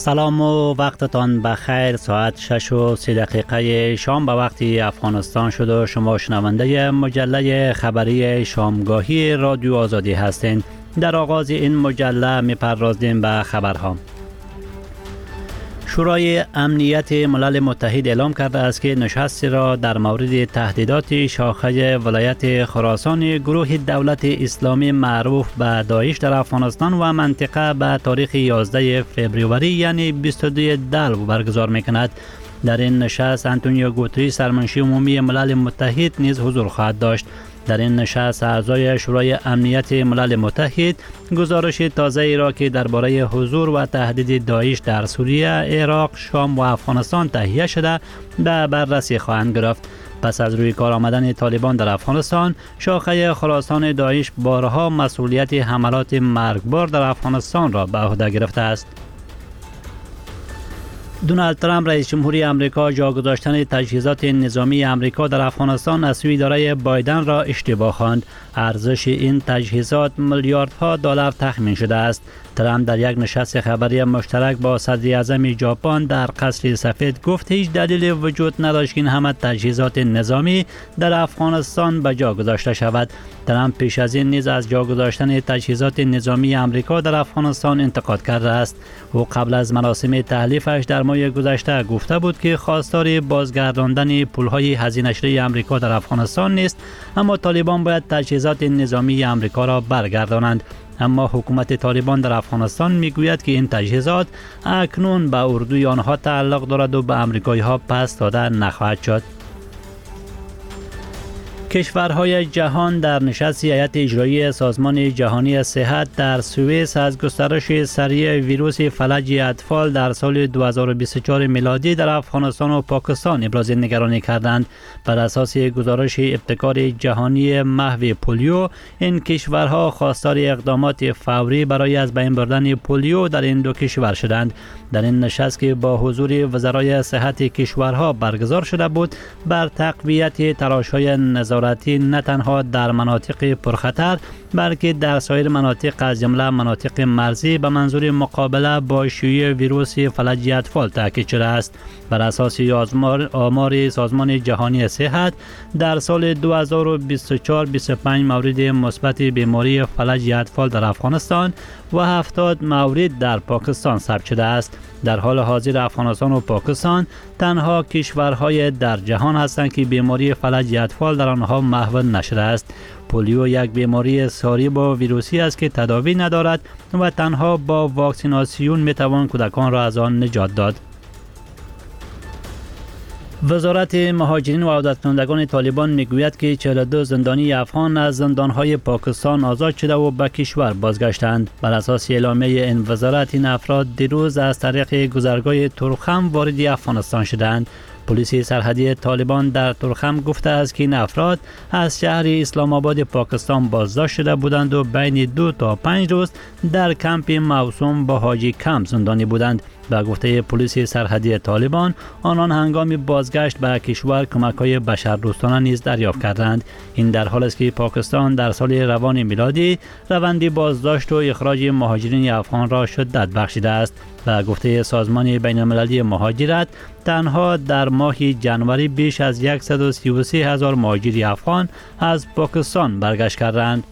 سلام و وقتتان بخیر. ساعت 6:03 شام به وقت افغانستان شد و شما شنونده مجله خبری شامگاهی رادیو آزادی هستین. در آغاز این مجله می‌پردازیم به خبرها. شورای امنیت ملل متحد اعلام کرده است که نشستی را در مورد تهدیدات شاخه ولایت خراسان گروه دولت اسلامی معروف به داعش در افغانستان و منطقه به تاریخ 11 فوریه یعنی 22 دلو برگزار می‌کند. در این نشست آنتونیو گوتریس سرمنشی عمومی ملل متحد نیز حضور خواهد داشت. در این نشست اعضای شورای امنیت ملل متحد گزارش تازه‌ای را که درباره حضور و تهدید داعش در سوریه، عراق، شام و افغانستان تهیه شده به بررسی خواهند گرفت. پس از روی کار آمدن طالبان در افغانستان، شاخه خراسان داعش بارها مسئولیت حملات مرگبار در افغانستان را به عهده گرفته است. دونالد ترامپ رئیس جمهوری آمریکا جا گذاشتن تجهیزات نظامی آمریکا در افغانستان از سوی اداره بایدن را اشتباه خواند. ارزش این تجهیزات میلیاردها دلار تخمین شده است. ترامپ در یک نشست خبری مشترک با صدر اعظم ژاپن در قصر سفید گفت هیچ دلیل وجود نداشت که این همه تجهیزات نظامی در افغانستان به جا گذاشته شود. ترامپ پیش از این نیز از جا گذاشتن تجهیزات نظامی آمریکا در افغانستان انتقاد کرده است. او قبل از مراسم تحلیفش در ماه گذشته گفته بود که خواستار بازگرداندن پولهای هزینه‌شده آمریکا در افغانستان نیست، اما طالبان باید تجهیزات نظامی آمریکا را برگردانند. اما حکومت طالبان در افغانستان میگوید که این تجهیزات اکنون به اردوی آنها تعلق دارد و به آمریکایی‌ها پس داده نخواهد شد. کشورهای جهان در نشست هیئت اجرایی سازمان جهانی صحت در سوئیس از گسترش سریع ویروس فلج اطفال در سال 2024 میلادی در افغانستان و پاکستان ابراز نگرانی کردند. بر اساس گزارش ابتکار جهانی محو پولیو، این کشورها خواستار اقدامات فوری برای از بین بردن پولیو در این دو کشور شدند. در این نشست که با حضور وزرای صحت کشورها برگزار شده بود، بر تقویت تلاش‌های نظارتی نه تنها در مناطق پرخطر بلکه در سایر مناطق از جمله مناطق مرزی به منظور مقابله با شیوع ویروس فلج اطفال تاکید شده است. بر اساس آمار سازمان جهانی صحت در سال 2024 25 مورد مثبت بیماری فلج اطفال در افغانستان و 70 مورد در پاکستان ثبت شده است. در حال حاضر افغانستان و پاکستان تنها کشورهای در جهان هستند که بیماری فلج اطفال در آنها محو نشده است. پولیو یک بیماری ساری با ویروسی است که تداوی ندارد و تنها با واکسیناسیون میتوان کودکان را از آن نجات داد. وزارت مهاجرین و عودت‌کنندگان طالبان میگوید که 42 زندانی افغان از زندانهای پاکستان آزاد شده و به کشور بازگشتند. بر اساس اعلامیه این وزارت، این افراد دیروز از طریق گذرگاه تورخم وارد افغانستان شدند. پلیس سرحدی طالبان در تورخم گفته است که این افراد از شهر اسلام آباد پاکستان بازداشت شده بودند و بین 2 تا 5 روز در کمپ موسوم با حاجی کمپ زندانی بودند. به گفته پلیس سرحدی طالبان، آنان هنگام بازگشت به کشور کمک‌های بشردوستانه نیز دریافت کردند. این در حالی است که پاکستان در سال روان میلادی روند بازداشت و اخراج مهاجرین افغان را شدت بخشیده است. به گفته سازمان بین‌المللی مهاجرت، تنها در ماه جنوری بیش از 133,000 مهاجر افغان از پاکستان برگشت کردند.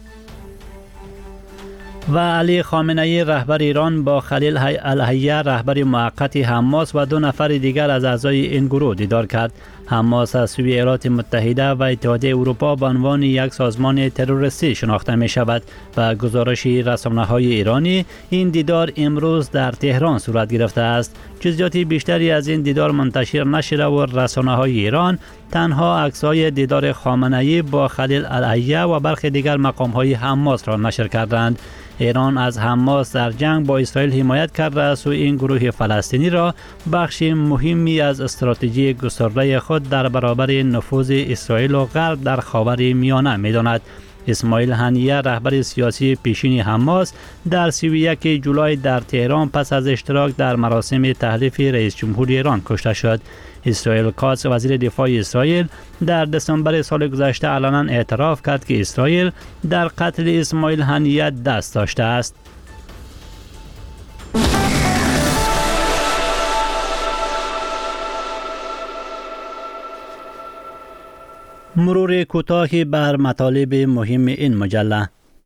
و علی خامنه‌ای رهبر ایران با خلیل الحیه رهبر موقت حماس و 2 نفر دیگر از اعضای این گروه دیدار کرد. حماس از سوی ایالات متحده و اتحادیه اروپا به عنوان یک سازمان تروریستی شناخته می شود. و گزارش رسانه‌های ایرانی، این دیدار امروز در تهران صورت گرفته است. جزئیات بیشتری از این دیدار منتشر نشده و رسانه‌های ایران تنها عکس‌های دیدار خامنه‌ای با خلیل الحیه و برخی دیگر مقام‌های حماس را نشر کردند. ایران از حماس در جنگ با اسرائیل حمایت کرده است و این گروه فلسطینی را بخش مهمی از استراتژی گسترده خود در برابر نفوذ اسرائیل و غرب در خاور میانه می‌داند. اسماعیل هنیه رهبر سیاسی پیشین حماس در 31 جولای در تهران پس از اشتراک در مراسم تحلیف رئیس جمهور ایران کشته شد. اسرائیل کاتس وزیر دفاع اسرائیل در دسامبر سال گذشته علنا اعتراف کرد که اسرائیل در قتل اسماعیل هنیه دست داشته است. مرور کوتاهی بر مطالب مهم این مجله.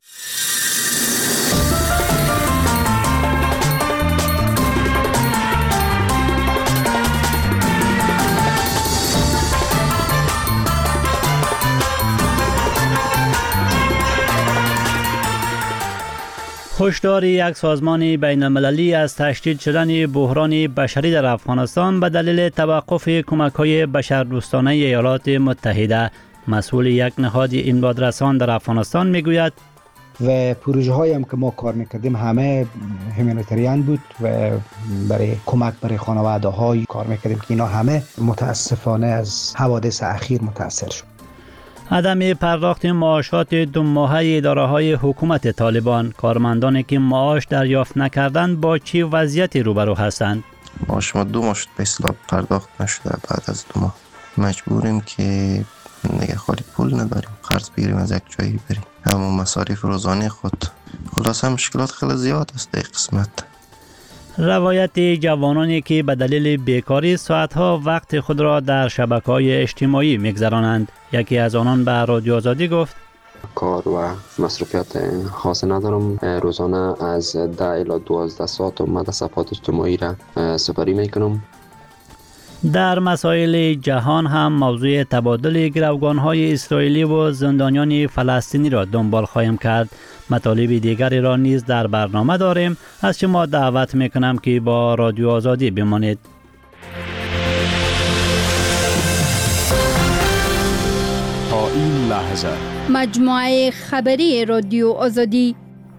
هشدار یک سازمان بین المللی از تشدید شدن بحران بشری در افغانستان به دلیل توقف کمک‌های بشردوستانه ایالات متحده. مسئول یک نهاد امدادرسان در افغانستان میگوید و پروژه هایی هم که ما کار میکردیم همه هومانیتریان بود و برای کمک برای خانواده های کار میکردیم که اینا همه متاسفانه از حوادث اخیر متاثر شد. عدم پرداخت معاشات 2 ماهه اداره‌های حکومت طالبان. کارمندانی که معاش دریافت نکردند با چه وضعیتی روبرو هستند؟ معاش ما 2 ماه شد به اصطلاح پرداخت نشده. بعد از 2 ماه مجبوریم که دیگه خالی پول نداریم، قرض بگیریم از یک جایی بریم، همون مصارف روزانه خود. خلاصه مشکلات خیلی زیاد است در قسمت. روایت جوانانی که به دلیل بیکاری ساعتها وقت خود را در شبکه‌های اجتماعی می‌گذرانند. یکی از آنان به رادیو آزادی گفت کار و مصرفیات خاص ندارم، روزانه از 10 الی 12 ساعت مد صفحات اجتماعی را سپری میکنم. در مسائل جهان هم موضوع تبادل گروگان‌های اسرائیلی و زندانیان فلسطینی را دنبال خواهیم کرد. مطالب دیگری را نیز در برنامه داریم. از شما دعوت میکنم که با رادیو آزادی بمانید. تا این لحظه مجموعه خبری رادیو آزادی.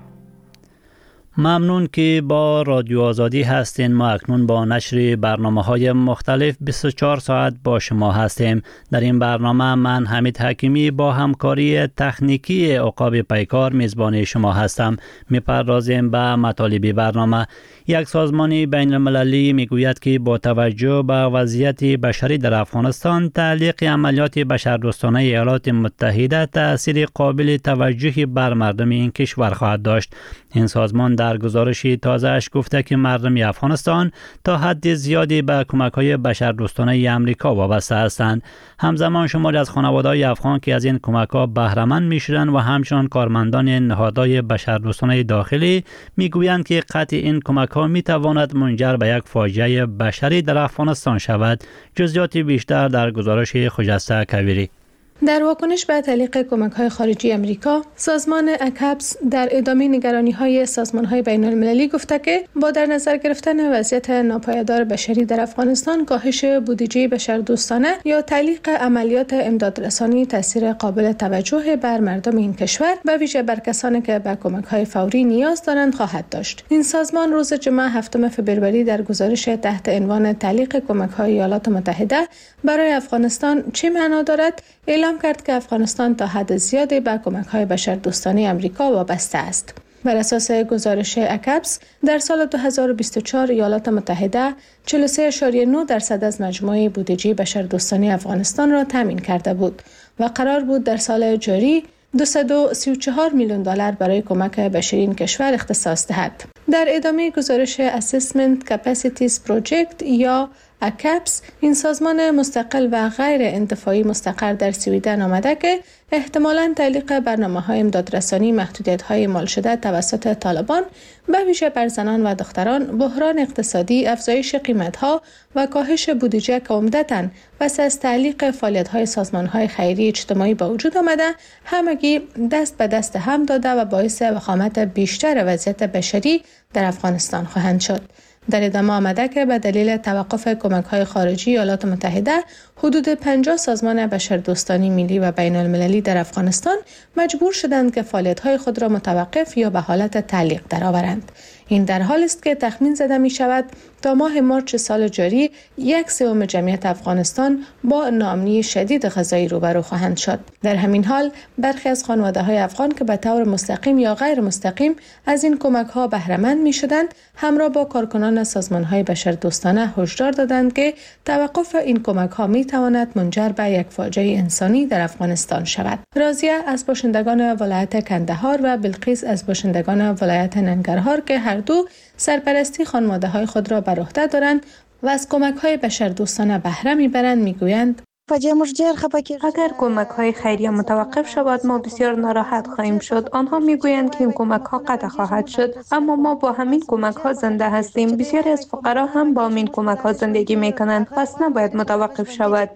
ممنون که با رادیو آزادی هستین. ما اکنون با نشر برنامه‌های مختلف 24 ساعت با شما هستیم. در این برنامه من حمید حکیمی با همکاری تکنیکی عقاب پیکار میزبان شما هستم. میپردازیم به مطالب برنامه. یک سازمان بین المللی میگوید که با توجه به وضعیت بشری در افغانستان تعلیق عملیات بشردوستانه ایالات متحده تأثیر قابل توجهی بر مردم این کشور خواهد داشت. این سازمان در گزارش تازه‌اش گفته که مردم افغانستان تا حد زیادی به کمک‌های بشردوستانه آمریکا وابسته هستند. همزمان شماری از خانواده‌های افغان که از این کمک‌ها بهره مند می‌شوند و همچنان کارمندان نهادهای بشردوستانه داخلی میگویند که قطع این کمک‌ها می‌تواند منجر به یک فاجعه بشری در افغانستان شود. جزئیات بیشتر در گزارش خجسته کویری. در واکنش به تعلیق کمک‌های خارجی امریکا، سازمان اکابس در ادامه نگرانی‌های سازمان‌های بین‌المللی گفته که با در نظر گرفتن وضعیت ناپایدار بشری در افغانستان، کاهش بودجه بشردوستانه یا تعلیق عملیات امدادرسانی تاثیر قابل توجه بر مردم این کشور، به ویژه بر کسانی که به کمک‌های فوری نیاز دارند خواهد داشت. این سازمان روز جمعه 7 فوریه در گزارش تحت عنوان تعلیق کمک‌های ایالات متحده برای افغانستان چه معنا دارد، اعلام کرد که افغانستان تا حد زیادی به کمک‌های بشردوستانه امریکا وابسته است. بر اساس گزارش اکابس در سال 2024 ایالات متحده 43.9% از مجموع بودجه بشردوستانه افغانستان را تامین کرده بود و قرار بود در سال جاری 234 میلیون دلار برای کمک بشری این کشور اختصاص دهد. در ادامه گزارش Assessment Capacities Project یا اکابس، این سازمان مستقل و غیر انتفاعی مستقر در سویدن آمده که احتمالاً تعلیق برنامه‌های امدادرسانی محدودیت‌های مال شده توسط طالبان به ویژه بر زنان و دختران، بحران اقتصادی، افزایش قیمت‌ها و کاهش بودجه که عمدتاً پس از تعلیق فعالیت‌های سازمان‌های خیری اجتماعی به وجود آمده، همگی دست به دست هم داده و باعث وخامت بیشتر وضعیت بشری در افغانستان خواهند شد. در ادامه آمده که به دلیل توقف کمک‌های خارجی ایالات متحده، حدود 50 سازمان بشردوستانی ملی و بین‌المللی در افغانستان مجبور شدند که فعالیت‌های خود را متوقف یا به حالت تعلیق درآورند. این در حالی است که تخمین زده می شود تا ماه مارس سال جاری 1/3 جمعیت افغانستان با ناامنی شدید غذایی روبرو خواهند شد. در همین حال برخی از خانواده‌های افغان که به طور مستقیم یا غیر مستقیم از این کمک‌ها بهره مند می‌شدند، همراه با کارکنان سازمان‌های بشردوستانه هشدار دادند که توقف این کمک‌ها می‌تواند منجر به یک فاجعه انسانی در افغانستان شود. راضیه از باشندگان ولایت کندهار و بلقیس از باشندگان ولایت ننگرهار که هر دو سرپرستی خانواده‌های خود را بر عهده دارند و از کمک‌های بشردوستانه بهره می‌برند می‌گویند اگر کمک های خیریه متوقف شود ما بسیار ناراحت خواهیم شد. آنها میگویند که این کمک ها قطع خواهد شد، اما ما با همین کمک ها زنده هستیم. بسیاری از فقرا هم با همین کمک ها زندگی میکنند، پس نباید متوقف شود.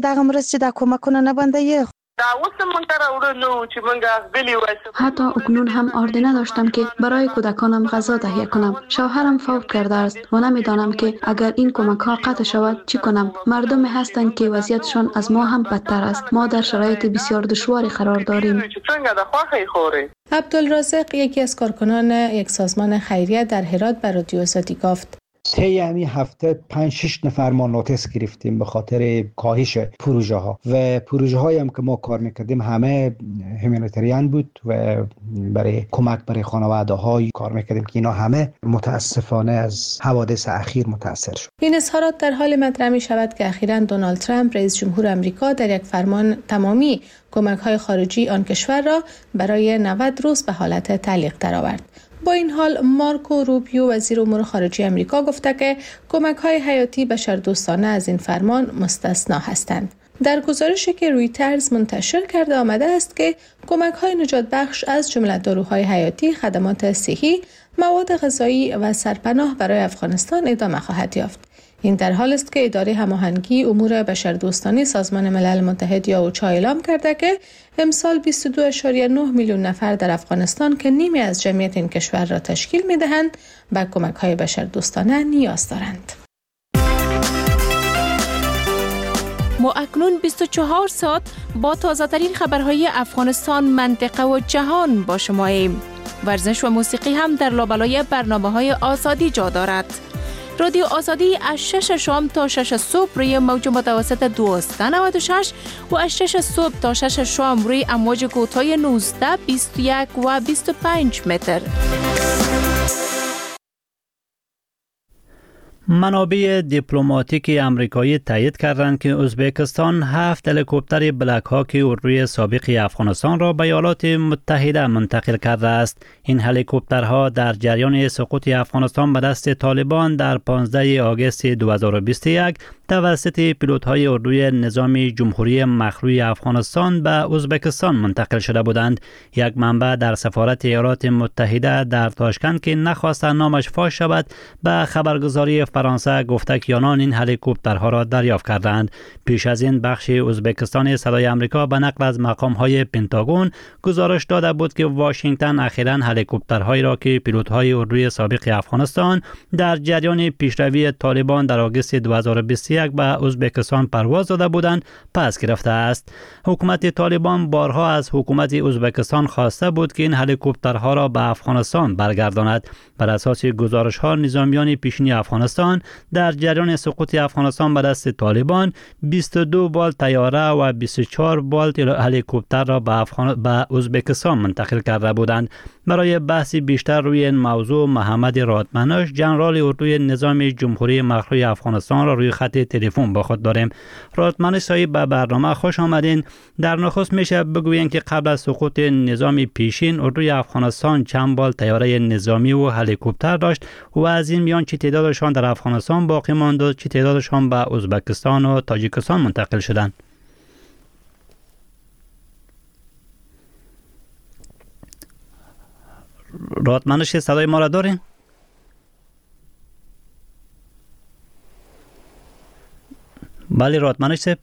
حتی اکنون هم آرده نداشتم که برای کودکانم غذا تهیه کنم. شوهرم فوت کرده است و نمیدانم که اگر این کمک ها قطع شود چی کنم. مردمی هستند که وضعیتشان از ما هم بدتر است. ما در شرایط بسیار دشواری قرار داریم. عبدالرازق یکی از کارکنان یک سازمان خیریه در هرات به رادیو آزادی گفت: طی همین هفته 5-6 نفر ما نوتیس گرفتیم به خاطر کاهش پروژه ها و پروژه هایی هم که ما کار میکردیم همه هومانیتریان بود و برای کمک برای خانواده های کار میکردیم که اینا همه متاسفانه از حوادث اخیر متاثر شد. این اظهارات در حال مطرح می شود که اخیراً دونالد ترامپ رئیس جمهور آمریکا در یک فرمان تمامی کمک های خارجی آن کشور را برای 90 روز به حالت تعلیق درآورد. با این حال مارکو روبیو وزیر امور خارجه آمریکا گفته که کمک‌های حیاتی بشردوستانه از این فرمان مستثنا هستند. در گزارشی که رویترز منتشر کرده آمده است که کمک‌های نجات بخش از جمله داروهای حیاتی، خدمات صحی، مواد غذایی و سرپناه برای افغانستان ادامه خواهد یافت. این در حال است که اداره هماهنگی امور بشردوستانه سازمان ملل متحد یا اوچا اعلام کرده که امسال 22.9 میلیون نفر در افغانستان که نیمی از جمعیت این کشور را تشکیل می‌دهند به کمک‌های بشردوستانه نیاز دارند. ما اکنون 24 ساعت با تازه‌ترین خبرهای افغانستان، منطقه و جهان با شماییم. ورزش و موسیقی هم در لابلای برنامه‌های آزادی جا دارد. رادیو آزادی از 6 شام تا 6 صبح روی موج متوسط 1296 و از 6 صبح تا 6 شام روی امواج کوتاه 19، 21 و 25 متر. منابع دیپلماتیک امریکایی تایید کردند که ازبکستان 7 هلیکوپتر بلک هاک اردوی سابق افغانستان را به ایالات متحده منتقل کرده است. این هلیکوپترها در جریان سقوط افغانستان به دست طالبان در 15 آگوست 2021 توسط پیلوت‌های اردوی نظام جمهوری مخلوع افغانستان به ازبکستان منتقل شده بودند. یک منبع در سفارت ایالات متحده در تاشکند که نخواست نامش فاش شود به خبرگزاری فرانسه گفته که آنان این هلیکوپترها را دریافت کردند. پیش از این بخش ازبکستان صدای آمریکا به نقل از مقام‌های پنتاگون گزارش داده بود که واشنگتن اخیراً هلیکوپترهایی را که پیلوت‌های اردوی سابق افغانستان در جریان پیشروی طالبان در آگوست 2021 به ازبکستان پرواز داده بودند پس گرفته است. حکومت طالبان بارها از حکومت ازبکستان خواسته بود که این هلیکوپترها را به افغانستان برگرداند. بر اساس گزارش‌ها نظامیان پیشین افغانستان در جریان سقوط افغانستان به دست طالبان 22 بال طیاره و 24 بال هلیکوپتر را به ازبکستان منتقل کرده بودند. برای بحث بیشتر روی این موضوع محمد رادمنش ژنرال اردوی نظام جمهوری مخلوع افغانستان را روی خط تلفن با خود داریم. رادمنش صاحب به برنامه خوش آمدین. در نخست میشه بگویین که قبل از سقوط نظام پیشین اردوی افغانستان چند بال طیاره نظامی و هلیکوپتر داشت و از این میان چه تعدادشان در افغانستان باقی ماند و چه تعدادشان به ازبکستان و تاجیکستان منتقل شدند؟ رادمنش صدای ما را دارین؟ بله رادمنش صاحب.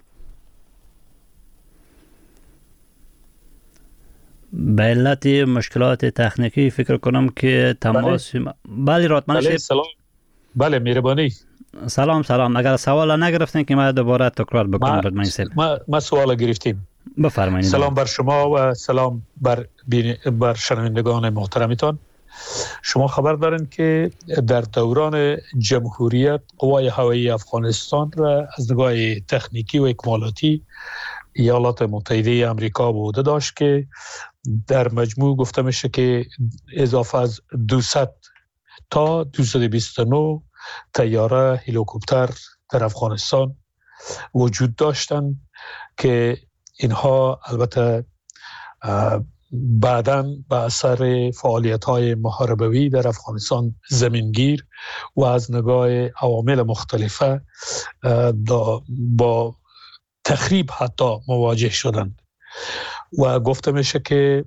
به علت مشکلات تکنیکی فکر کنم که تماس بله رادمنش صاحب. سلام. بله مهربانی. سلام. اگر سوال نگرفتین که ما دوباره تکرار بکنم رادمنش صاحب. ما سوال گرفتیم. بفرمایید. سلام بر شما و سلام بر شنوندگان محترمتان. شما خبر دارین که در دوران جمهوریت قوای هوایی افغانستان را از نگاه تکنیکی و اکمالاتی ایالات متحده آمریکا بوده داشت که در مجموع گفته میشه که اضافه از 200 تا 229 طیاره هلیکوپتر در افغانستان وجود داشتند که اینها البته بعداً به اثر فعالیت‌های محاربوی در افغانستان زمینگیر و از نگاه عوامل مختلفه با تخریب حتی مواجه شدند و گفته میشه که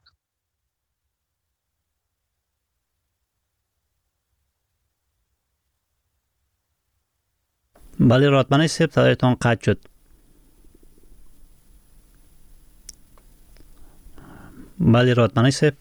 بله راتمنی صاحب صدایتان قطع شد. بله راتمنی صاحب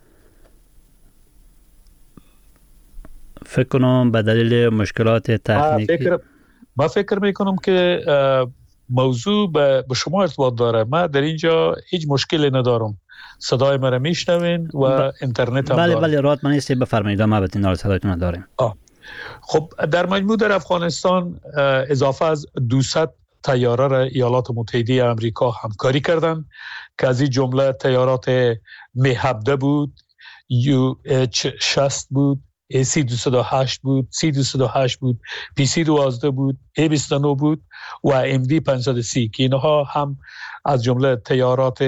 فکر کنم به دلیل مشکلات تکنیکی ما فکر میکنم که موضوع به شما ارتباط داره. ما در اینجا هیچ مشکلی ندارم، صدای ما را میشنوین و اینترنت هم بله دارم. بله راتمنی صاحب بفرمایید، ما بتین صدایتون داریم. خب در مجموع در افغانستان اضافه از 200 طیاره را ایالات متحده آمریکا همکاری کردند که از این جمله طیارات می-17 بود، U-H-60 بود، AC-208 بود، C-208 بود، PC-12 بود، A-29 بود و MD-530 که اینها هم از جمله طیارات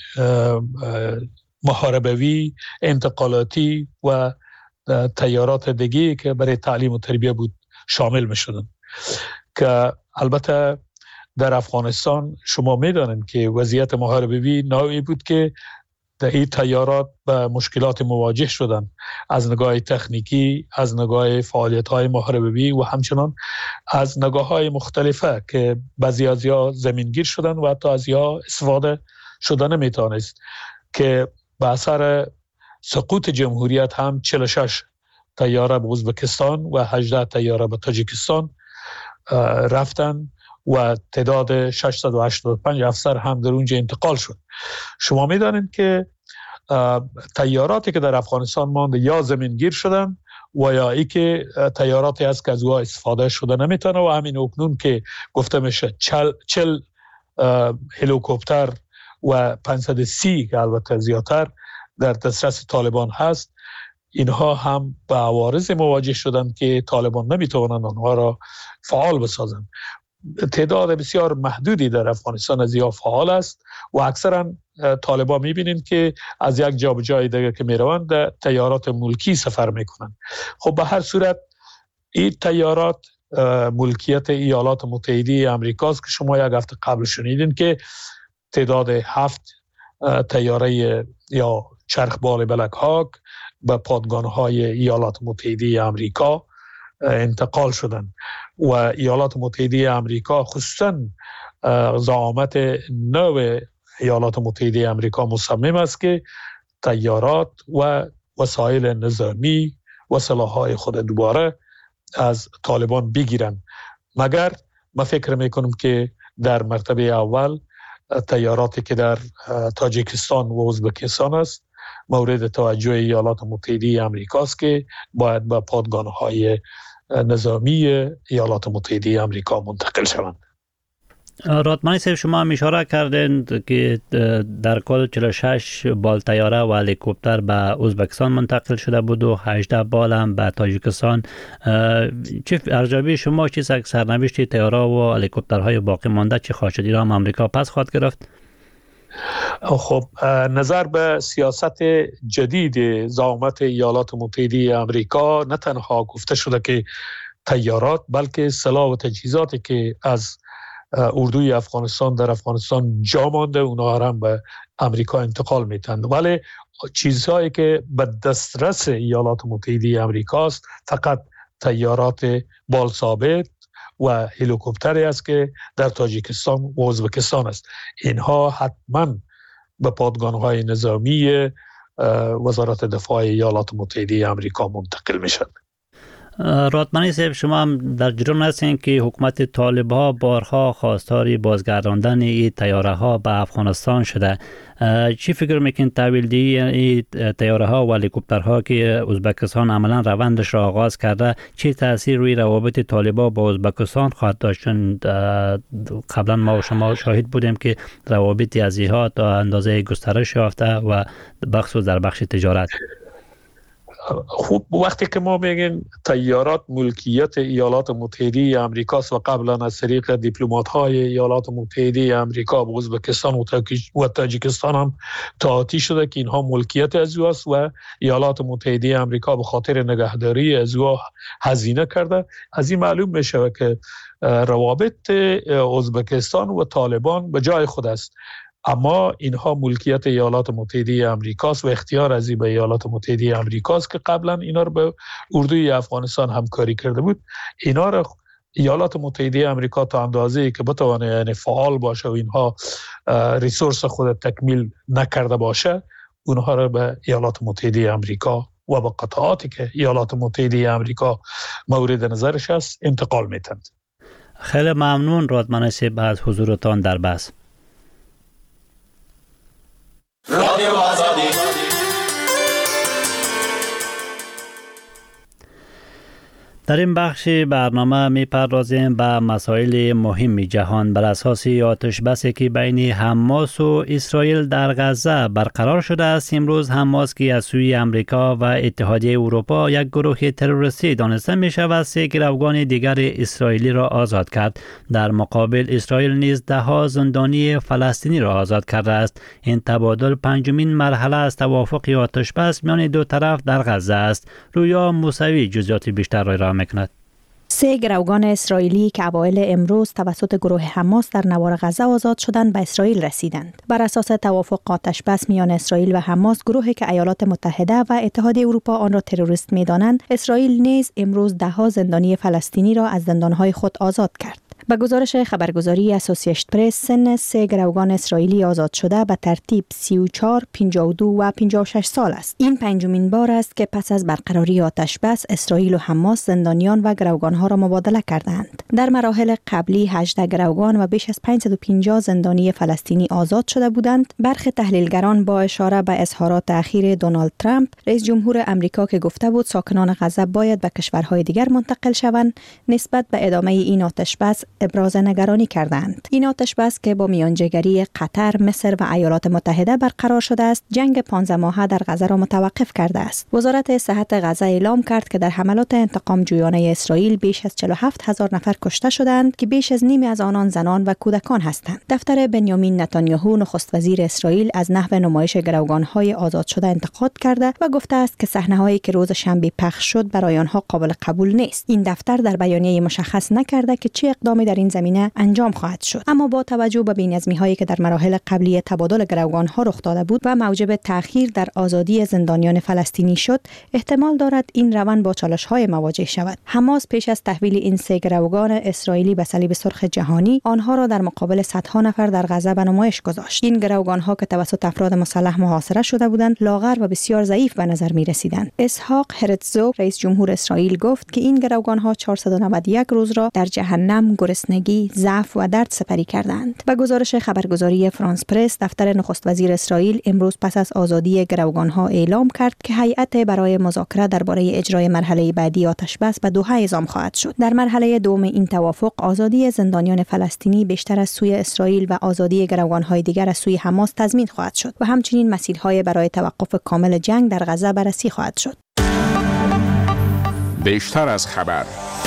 محاربوی، انتقالاتی و طیارات دیگه که برای تعلیم و تربیه بود شامل می شدن. که البته در افغانستان شما می دانید که وضعیت محاربوی نوعی بود که در این طیارات به مشکلات مواجه شدن از نگاه تکنیکی، از نگاه فعالیت‌های محاربوی و همچنان از نگاه‌های مختلفه که بعضی از یا زمینگیر شدن و حتی از یا استفاده شده نمیتونست که به اثر سقوط جمهوریت هم 46 طیاره به ازبکستان و 18 طیاره به تاجیکستان رفتن و تعداد 685 افسر هم در اونجا انتقال شد. شما میدانید که طیاراتی که در افغانستان مانده یا زمینگیر شدن و یا ای که طیاراتی از که از او استفاده شده نمیتونه و همین اکنون که گفته میشه 40 هلیکوپتر و 530 که البته زیادتر در دسترس طالبان هست، اینها هم به عوارض مواجه شدند که طالبان نمیتونن آنها را فعال بسازند. تعداد بسیار محدودی در افغانستان از یا فعال است و اکثرا طالبان میبینید که از یک جا به جای دیگر که میروند طیارات ملکی سفر میکنند. خب به هر صورت این طیارات ملکیت ایالات متحده آمریکا است که شما یک هفته قبل شنیدین که تعداد 7 طیاره یا چرخبال بلک هاک به پادگان‌های ایالات متحده آمریکا انتقال شدند و ایالات متحده آمریکا خصوصا زعامت نو ایالات متحده آمریکا مصمم است که طیارات و وسایل نظامی و سلاح‌های خود دوباره از طالبان بگیرند. مگر ما فکر میکنم که در مرتبه اول طیاراتی که در تاجیکستان و ازبکستان است مورد توجه ایالات متحده آمریکا است که باید به پادگان‌های نظامی ایالات متحده آمریکا منتقل شوند. راتمنی صاحب شما هم اشاره کردین که در کل 46 بال طیاره و هلیکوپتر به ازبکستان منتقل شده بود و 18 بال هم به تاجیکستان. چه ارزیابی شما چیز از سرنوشت طیاره و هلیکوپترهای باقی مانده چه خواهد شد؟ ایران هم آمریکا پس خواهد گرفت؟ خب نظر به سیاست جدید زعامت ایالات متحده آمریکا نه تنها گفته شده که طیارات بلکه سلاح و تجهیزاتی که از اردوی افغانستان در افغانستان جا مانده اونها هم به آمریکا انتقال میتند، ولی چیزهایی که به دسترس ایالات متحده آمریکا است فقط طیارات بال ثابت و هلیکوپتری است که در تاجیکستان و ازبکستان است. اینها حتما به پادگان‌های نظامی وزارت دفاع ایالات متحده آمریکا منتقل میشن. راتمنی صاحب شما هم در جریان هستین که حکومت طالب‌ها بارها خواستار بازگرداندن این طیاره ها به افغانستان شده. چی فکر میکنید تحویل این طیاره ها و هلیکوپترها که ازبکستان عملا روندش را آغاز کرده چه تاثیر روی روابط طالبان با ازبکستان خواهد داشت؟ قبلا ما و شما شاهد بودیم که روابط از اینها تا اندازه گسترش یافته و بخصوص در بخش تجارت. خوب وقتی که ما میگیم طیارات ملکیت ایالات متحده آمریکا و قبلا از طریق دیپلمات‌های ایالات متحده آمریکا به ازبکستان و تاجیکستان هم تعاطی شده که اینها ملکیت از اوست و ایالات متحده آمریکا به خاطر نگهداری از او هزینه کرده. از این معلوم میشه که روابط ازبکستان و طالبان به جای خود است، اما اینها ملکیت ایالات متحده آمریکاست و اختیار از این به ایالات متحده آمریکاست که قبلا اینا رو به اردوی افغانستان همکاری کرده بود. اینا رو ایالات متحده آمریکا تا اندازه‌ای که بتونه یعنی فعال باشه و اینها ریسورس خود تکمیل نکرده باشه، اونها رو به ایالات متحده آمریکا و به قطعاتی که ایالات متحده آمریکا مورد نظرش است انتقال میتند. خیلی ممنون رادمان صاحب از حضورتان در بحث. رادیو آزادی. در این بخش برنامه می‌پردازیم به مسائل مهم جهان بر اساس آتش بسی که بین حماس و اسرائیل در غزه برقرار شده است. امروز حماس که از سوی امریکا و اتحادیه اروپا یک گروه تروریستی دانسته می‌شود 3 گروگان دیگر اسرائیلی را آزاد کرد. در مقابل اسرائیل نیز 10 زندانی فلسطینی را آزاد کرده است. این تبادل پنجمین مرحله از توافق آتش بس میان دو طرف در غزه است. رویا موسوی جزئیات بیشتر را میکند. 3 گروگان اسرائیلی که اوایل امروز توسط گروه حماس در نوار غزه آزاد شدند به اسرائیل رسیدند. بر اساس توافق آتش بس میان اسرائیل و حماس، گروهی که ایالات متحده و اتحادیه اروپا آن را تروریست می‌دانند، اسرائیل نیز امروز 10 زندانی فلسطینی را از زندان‌های خود آزاد کرد. به گزارش خبرگزاری اسوسییشن پرس، سن 3 گروگان اسرائیلی آزاد شده به ترتیب 34، 52 و 56 سال است. این پنجمین بار است که پس از برقراری آتش بس، اسرائیل و حماس زندانیان و گروگانها را مبادله کردند. در مراحل قبلی 18 گروگان و بیش از 550 زندانی فلسطینی آزاد شده بودند. برخی تحلیلگران با اشاره به اظهارات اخیر دونالد ترامپ، رئیس جمهور امریکا که گفته بود ساکنان غزه باید به کشورهای دیگر منتقل شوند، نسبت به ادامه این آتش بس ابراز نگرانی کردند. این آتش بس که با میانجیگری قطر، مصر و ایالات متحده برقرار شده است، جنگ 15 ماهه در غزه را متوقف کرده است. وزارت صحت غزه اعلام کرد که در حملات انتقام جویانه اسرائیل بیش از 47,000 نفر کشته شدند که بیش از نیم از آنان زنان و کودکان هستند. دفتر بنیامین نتانیاهو نخست وزیر اسرائیل از نحو نمایش گروگان‌های آزاد شده انتقاد کرده و گفته است که صحنه‌هایی که روز شنبه پخش شد برای آنها قابل قبول نیست. این دفتر در بیانیه مشخص نکرده که چه اقدامی در این زمینه انجام خواهد شد، اما با توجه به بی‌نظمی‌هایی که در مراحل قبلی تبادل گروگان‌ها رخ داده بود و موجب تأخیر در آزادی زندانیان فلسطینی شد، احتمال دارد این روند با چالش‌های مواجه شود. حماس پیش از تحویل این 3 گروگان اسرائیلی به صلیب سرخ جهانی، آنها را در مقابل صدها نفر در غزه به نمایش گذاشت. این گروگان‌ها که توسط افراد مسلح محاصره شده بودند، لاغر و بسیار ضعیف به نظر می‌رسیدند. اسحاق هرتزوگ، رئیس جمهور اسرائیل، گفت که این گروگان‌ها 491 روز را در جهنم، گرسنگی، ضعف و درد سپری کردند. به گزارش خبرگزاری فرانس پرس، دفتر نخست وزیر اسرائیل امروز پس از آزادی گروگان‌ها اعلام کرد که هیئت برای مذاکره درباره اجرای مرحله بعدی آتش بس به دوحه اعزام خواهد شد. در مرحله دوم این توافق، آزادی زندانیان فلسطینی بیشتر از سوی اسرائیل و آزادی گروگان‌های دیگر از سوی حماس تضمین خواهد شد و همچنین مسیرهای برای توقف کامل جنگ در غزه بررسی خواهد شد. بیشتر از خبر.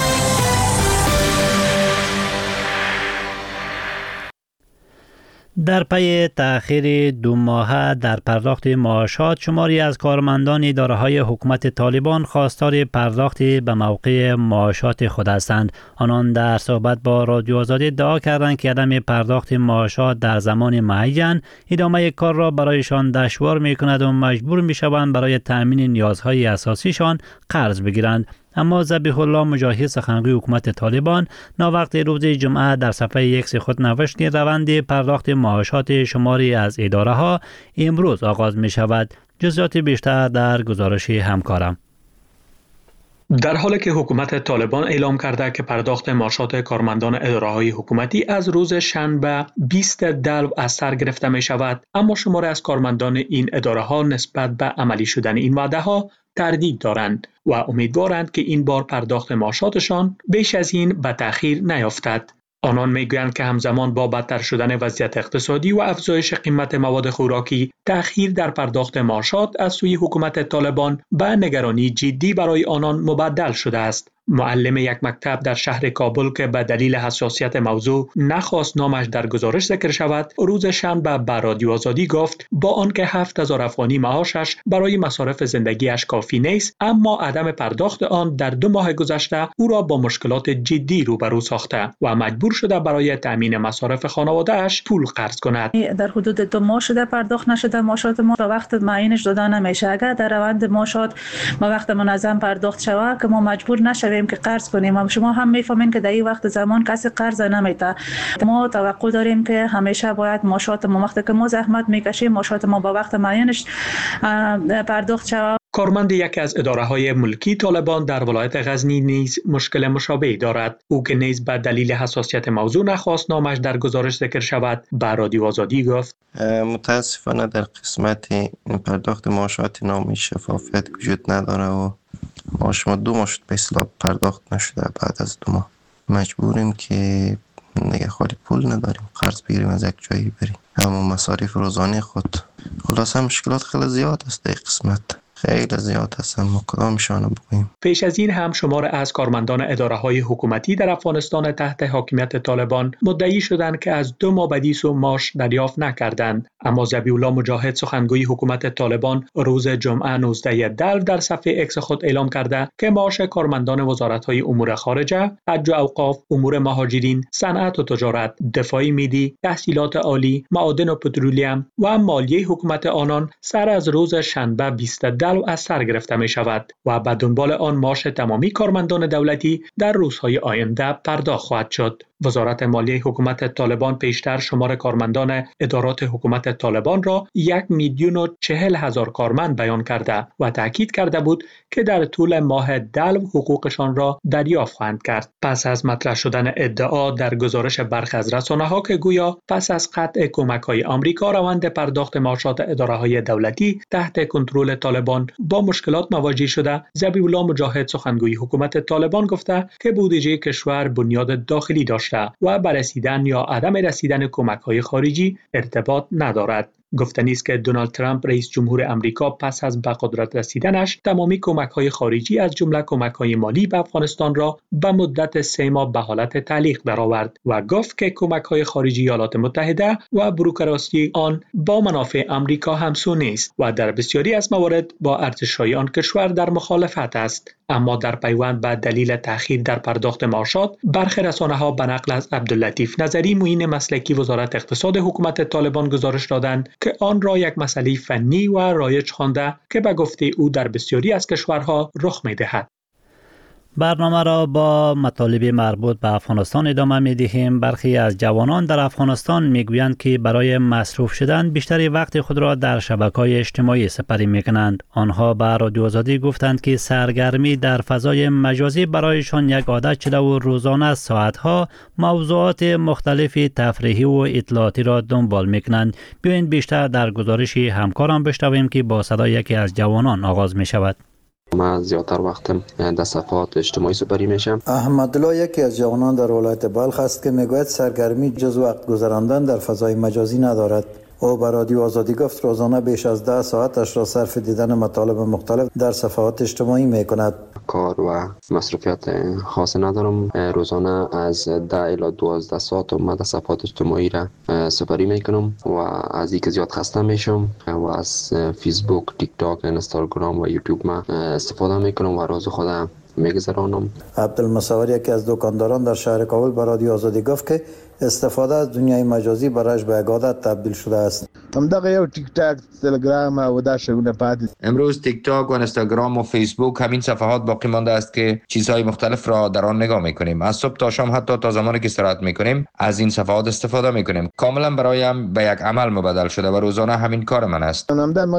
در پی تأخیر 2 ماهه در پرداخت معاشات، شماری از کارمندان اداره‌های حکومت طالبان خواستار پرداخت به موقع معاشات خود هستند. آنان در صحبت با رادیو آزادی ادعا کردند که عدم پرداخت معاشات در زمان معین ادامه کار را برایشان دشوار می‌کند و مجبور می‌شوند برای تأمین نیازهای اساسیشان قرض بگیرند. اما ذبیح الله مجاهد، سخنگوی حکومت طالبان، ناوقت روز جمعه در صفحه X خود نوشت که روند پرداخت معاشات شماری از اداره‌ها امروز آغاز می‌شود. جزئیات بیشتر در گزارش همکارم. در حالی که حکومت طالبان اعلام کرده که پرداخت معاشات کارمندان اداره‌های حکومتی از روز شنبه 20 دلو از سر گرفته می شود، اما شماری از کارمندان این اداره‌ها نسبت به عملی شدن این وعده‌ها تردید دارند و امیدوارند که این بار پرداخت معاشاتشان بیش از این به تأخیر نیفتد. آنان میگویند که همزمان با بدتر شدن وضعیت اقتصادی و افزایش قیمت مواد خوراکی، تأخیر در پرداخت معاشات از سوی حکومت طالبان به نگرانی جدی برای آنان مبدل شده است. معلم یک مکتب در شهر کابل که به دلیل حساسیت موضوع نخواست نامش در گزارش ذکر شود، روز شنبه به رادیو آزادی گفت با آنکه 7000 افغانی معاشش برای مصارف زندگیش کافی نیست، اما عدم پرداخت آن در 2 ماه گذشته او را با مشکلات جدی روبرو ساخته و مجبور شده برای تأمین مصارف خانواده‌اش پول قرض کند. در حدود 2 ماه شده پرداخت نشده معاشات ما و وقت معینش داده نمیشه. اگر در روند معاشات ما وقت منظم پرداخت شود که ما مجبور نشویم که قرض کنیم. شما هم میفهمین که در این وقت زمان کسی قرض نمیده. ما توقع داریم که همیشه باید معاشات ما وقتی که ما زحمت میکشیم معاشات ما با وقت معینش پرداخت شود. کارمند یکی از اداره‌های ملکی طالبان در ولایت غزنی نیز مشکل مشابهی دارد. او که نیز به دلیل حساسیت موضوع نخواست نامش در گزارش ذکر شود، به رادیو آزادی گفت متاسفانه در قسمت پرداخت معاشات نامی شفافیت وجود نداره و معاش ما 2 ماه شد به اصطلاح پرداخت نشده. بعد از 2 ماه مجبوریم که دیگه خالی پول نداریم، قرض بگیریم از یک جایی بریم، همون مصارف روزانه خود. خلاصه مشکلات خیلی زیاد است در قسمت، خیلی زیاد هستن، ما کدامشان بگوییم. پیش از این هم شمار از کارمندان اداره‌های حکومتی در افغانستان تحت حاکمیت طالبان مدعی شدند که از 2 ماه بدی و معاش دریافت نکردند. اما ذبیح الله مجاهد سخنگوی حکومت طالبان روز جمعه 19 دلو در صفحه اکس خود اعلام کرده که معاش کارمندان وزارت‌های امور خارجه، حج و اوقاف، امور مهاجرین، صنعت و تجارت، دفاعی ملی، تحصیلات عالی، معادن و پترولیم و مالیه حکومت آنان سر از روز شنبه 20 دلو از سر گرفته می شود و به دنبال آن معاش تمامی کارمندان دولتی در روزهای آینده پرداخت خواهد شد. وزارت مالیه حکومت طالبان پیشتر شمار کارمندان ادارات حکومت طالبان را 1,040,000 کارمند بیان کرده و تاکید کرده بود که در طول ماه دلو حقوقشان را دریافت خواهند کرد. پس از مطرح شدن ادعا در گزارش برخی از رسانه‌ها که گویا پس از قطع کمک‌های آمریکا روند پرداخت معاشات اداره‌های دولتی تحت کنترل طالبان با مشکلات مواجه شده، ذبیح الله مجاهد سخنگوی حکومت طالبان گفته که بودجه کشور بنیاد داخلی داشته و به رسیدن یا عدم رسیدن کمک‌های خارجی ارتباط ندارد. گفتنی است که دونالد ترامپ رئیس جمهور امریکا پس از به قدرت رسیدنش تمامی کمک‌های خارجی از جمله کمک‌های مالی به افغانستان را به مدت 3 ماه به حالت تعلیق درآورد و گفت که کمک‌های خارجی ایالات متحده و بروکراسی آن با منافع امریکا همسو نیست و در بسیاری از موارد با ارزش‌های آن کشور در مخالفت است. اما در پیوند به دلیل تأخیر در پرداخت معاشات، برخی رسانه‌ها به نقل از عبداللطیف نظری معین مسلکی وزارت اقتصاد حکومت طالبان گزارش دادند که آن را یک مسئله فنی و رایج خوانده که به گفته او در بسیاری از کشورها رخ می‌دهد. برنامه را با مطالب مربوط به افغانستان ادامه می دهیم. برخی از جوانان در افغانستان می گویند که برای مصروف شدن بیشتر وقت خود را در شبکه‌های اجتماعی سپری می کنند. آنها به رادیو آزادی گفتند که سرگرمی در فضای مجازی برایشان یک عادت شده و روزانه ساعتها موضوعات مختلف تفریحی و اطلاعاتی را دنبال می کنند. بیایید بیشتر در گزارش همکارم بشنویم که با صدای یکی از جوانان آغاز می شود. من زیادتر وقتم در صفحات اجتماعی سپری میشم. احمدالله یکی از جوانان در ولایت بلخ است که میگوید سرگرمی جز وقت گذراندن در فضای مجازی ندارد. او به رادیو آزادی گفت روزانه بیش از 10 ساعتش را صرف دیدن مطالب مختلف در صفحات اجتماعی میکند. کار و مصروفیت خاصی ندارم. روزانه از 10 الی 12 ساعت من در صفحات اجتماعی را سپری میکنم و از اینکه زیاد خسته میشم و از فیسبوک، تیک تاک، اینستاگرام و یوتیوب ما استفاده میکنم و روز خودم میگذرانم. عبدالمصور یکی از دکانداران در شهر کابل به رادیو آزادی گفت که استفاده از دنیای مجازی برایش به عادت تبدیل شده است. همدغه یو تیک تاک، تلگرام و دا شگونه پاتې. امروز تیک تاک و اینستاگرام و فیسبوک همین صفحات باقی مانده است که چیزهای مختلف را در آن نگاه میکنیم. از صبح تا شام حتی تا زمانی که استراحت میکنیم از این صفحات استفاده میکنیم. کاملا برایم به یک عمل مبدل شده و روزانه همین کار من است.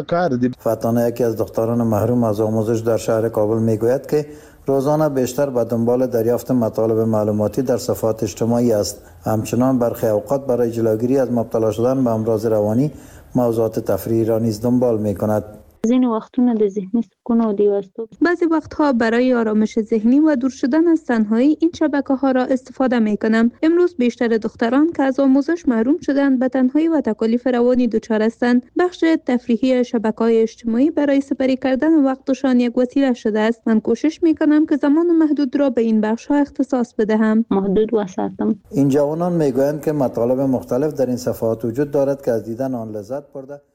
فتانه یکی از دختران محروم از آموزش در شهر کابل میگوید که روزانه بیشتر به دنبال دریافت مطالب معلوماتی در صفحات اجتماعی است. همچنان برخی اوقات برای جلوگیری از مبتلا شدن به امراض روانی موضوعات تفریحی را نیز دنبال می کند. از این وقتونه د ذهنی سکون و دیوستو. بعضی وقتها برای آرامش ذهنی و دور شدن از تنهایی این شبکه‌ها را استفاده می‌کنم. امروز بیشتر دختران که از آموزش محروم شدند به تنهایی و تکالیف روانی دچار هستند. بخش تفریحی شبکه‌های اجتماعی برای سپری کردن وقتشان یک وسیله شده است. من کوشش می‌کنم که زمان محدود را به این بخش‌ها اختصاص بدهم. محدود وساتم. این جوانان میگویند که مطالب مختلف در این صفحات وجود دارد که از دیدن آن لذت برده.